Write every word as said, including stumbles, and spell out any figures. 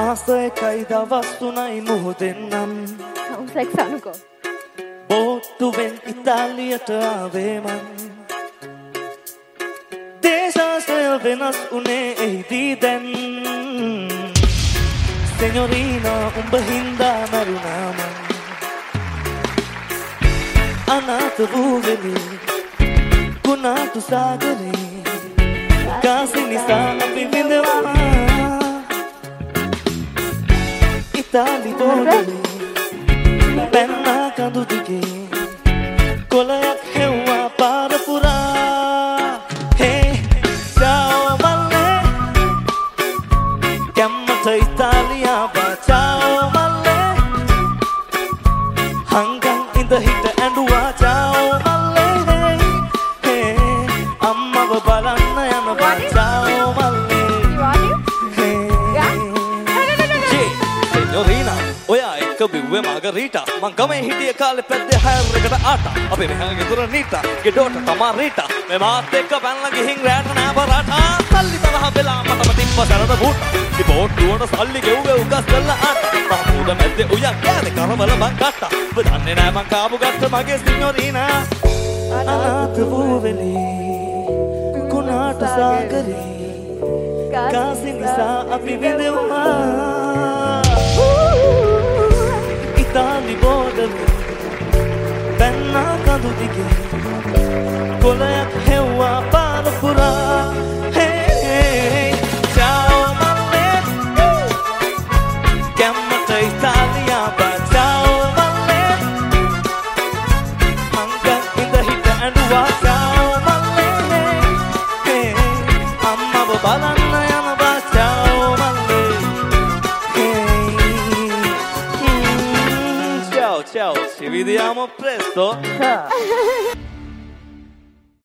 මාසයකයි දවස් තුනයි මුහුදෙන්නම් Sounds like Sanuko. බෝට්ටුවෙන් ඉතාලියට ආවේ මං දේශාශ්‍රය වෙනස් උනේ එහිදී දැන් සෙනොරීනා උඹ හින්දා මැරුණා මං අනාථ වූ වෙලේ කුණාටු සාගරේ කාසි නිසා අපි විඳවා ඉතාලි බෝඩලේ පැන්නා කඳු දිගේ කොළයක් හෙව්වා පාර පුරා හේ චාଓ මල්ලේ කැම්මට ඉතාලියා බා චාओ මල්ලේ හංගන් ඉඳ හිට ඇඬුවා චාओ මල්ලේ හේ අම්මව බලන්න යනවා චාओ මල්ලේ Señorina, ඔයා එක්ක බිව්වේ මාගරීටා මං ගමේ හිටිය කාලේ පැද්දේ හයර් එකට ආටා අපේ මෙහා ගෙදර නීටා ගෙඩොට තමා රීටා මේ මාත් එක්ක පැනලා ගිහින් රැට නෑ බරාටා සල්ලි තරහ වෙලා මටම තිබ්බ සරද බූට් ඉබෝට්ටුවට සල්ලි ගෙව්වේ උගස් කරලා ආටා මහමුද මැද්දේ උයක් කෑවේ කරවල මං කට්ටා ඔබ දන්නේ නෑ මං කාපු ගත්ත මගේ සිඤ්ඤොරීනා අනාථ වූ වෙලේ කුණාට සාගරේ කාසි නිසා අපි විඳෙවුවා ඉතාලි බෝඩලේ පැන්නා කඳු දිගේ කොළයක් හෙව්වා පාර පුරා හේ චාओ මල්ලේ කැම්මට ඉතාලියා බා චාओ මල්ලේ හංගන් ඉඳ හිට ඇඬුවා චාओ මල්ලේ හේ අම්මව බලන්න යනවා චාओ මල්ලේ Ciao, ci vediamo presto. Ciao.